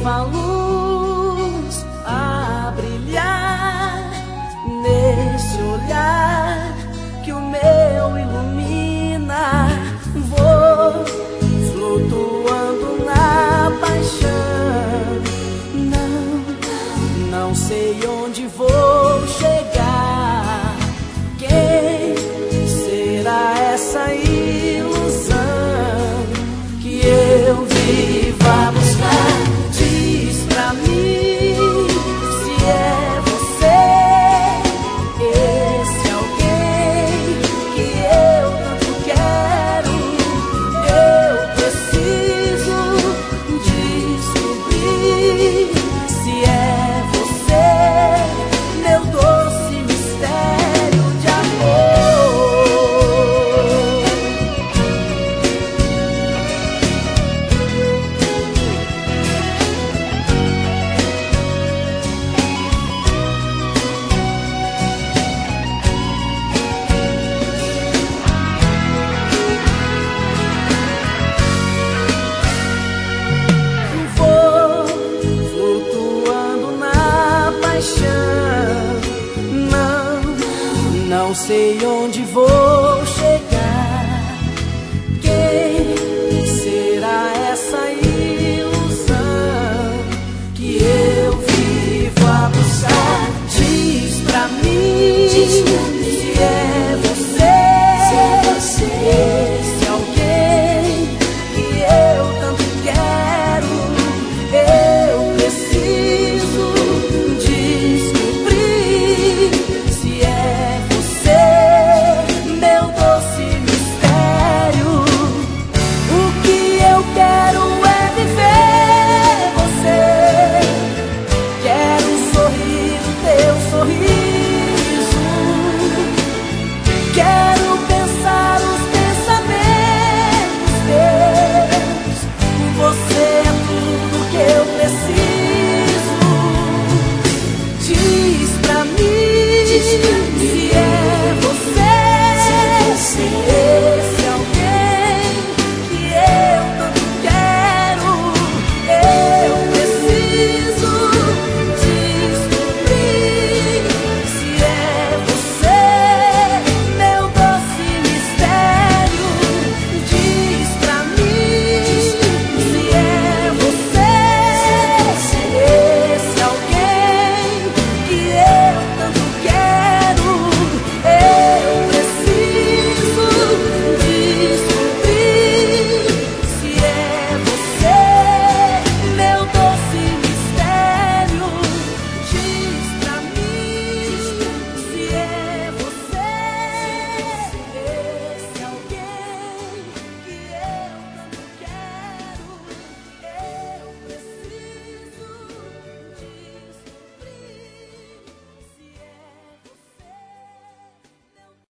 viva luz a brilhar nesse olhar que o meu ilumina. Vou flutuando na paixão, não sei onde vou chegar. Quem será essa ilusão que eu vivo a buscar? Diz pra mim se é você, esse alguém que eu tanto quero. Eu preciso descobrir se é você, meu doce mistério de amor. Vou flutuando na paixão, não sei onde vou chegar.